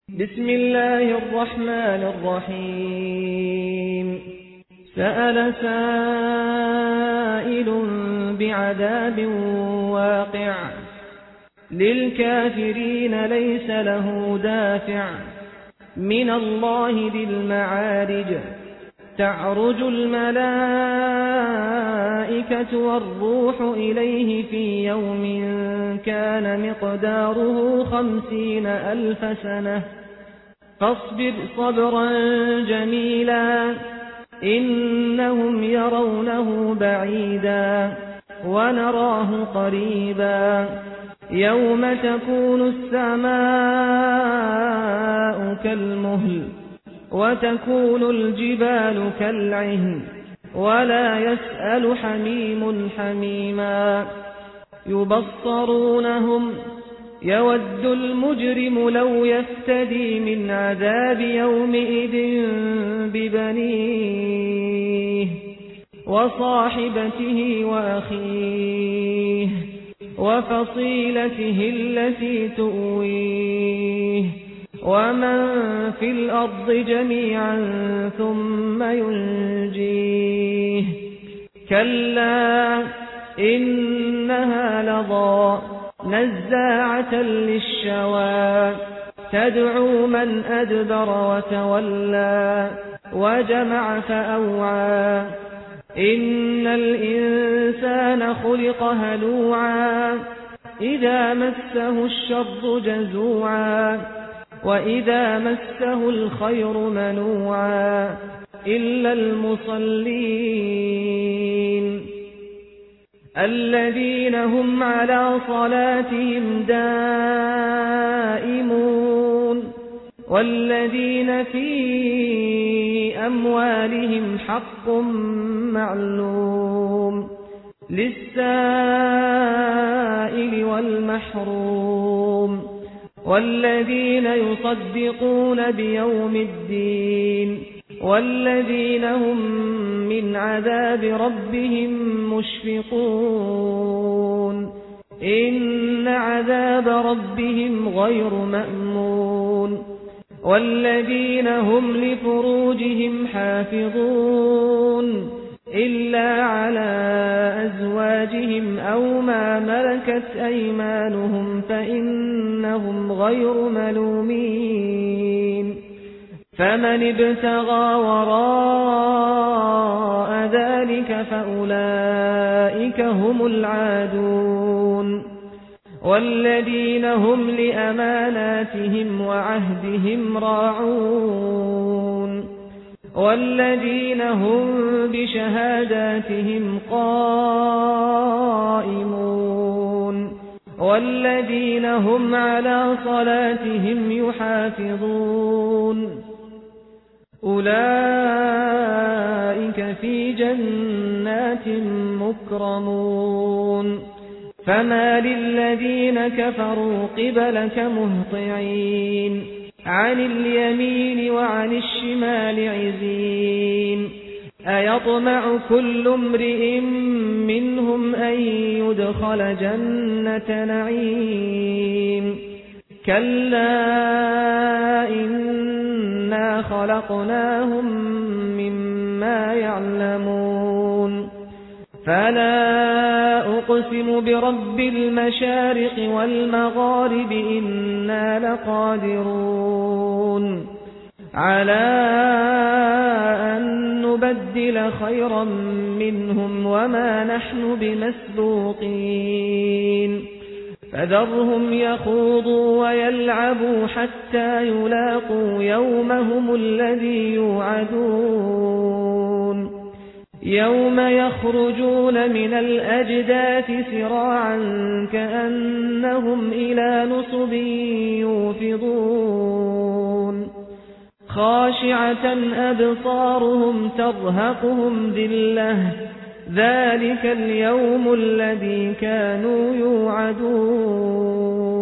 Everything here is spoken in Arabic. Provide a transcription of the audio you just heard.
بسم الله الرحمن الرحيم سأل سائل بعذاب واقع للكافرين ليس له دافع من الله ذي المعارج تعرج الملائكة والروح إليه في يوم كان مقداره 50,000 سنة فاصبر صبرا جميلا إنهم يرونه بعيدا ونراه قريبا يوم تكون السماء كالمهل وتكون الجبال كالعهن ولا يسأل حميم حميما يبصرونهم يود المجرم لو يفتدي من عذاب يومئذ ببنيه وصاحبته وأخيه وفصيلته التي تؤويه ومن في الأرض جميعا ثم ينجيه كلا إنها لظى نزاعة للشوى تدعو من أدبر وتولى وجمع فأوعى إن الإنسان خلق هلوعا إذا مسه الشر جزوعا وإذا مسه الخير منوعا إلا المصلين الذين هم على صلاتهم دائمون والذين في أموالهم حق معلوم للسائل والمحروم والذين يصدقون بيوم الدين والذين هم من عذاب ربهم مشفقون إن عذاب ربهم غير مأمون والذين هم لفروجهم حافظون إلا على أزواجهم أو ما ملكت أيمانهم فإنهم غير ملومين فمن ابتغى وراء ذلك فأولئك هم العادون والذين هم لأماناتهم وعهدهم راعون والذين هم بشهاداتهم قائمون والذين هم على صلاتهم يحافظون أولئك في جنات مكرمون فما للذين كفروا قبلك مهطعين عن اليمين وعن الشمال عزين أيطمع كل امرئ منهم أن يدخل جنة نعيم كلا إنا خلقناهم مما يعلمون فلا أقسم برب المشارق والمغارب إنا لقادرون على أن نبدل خيرا منهم وما نحن بمسبوقين فذرهم يخوضوا ويلعبوا حتى يلاقوا يومهم الذي يوعدون يوم يخرجون من الأجداث سراعا كأنهم إلى نصب يوفضون خاشعة أبصارهم ترهقهم ذلة ذلك اليوم الذي كانوا يوعدون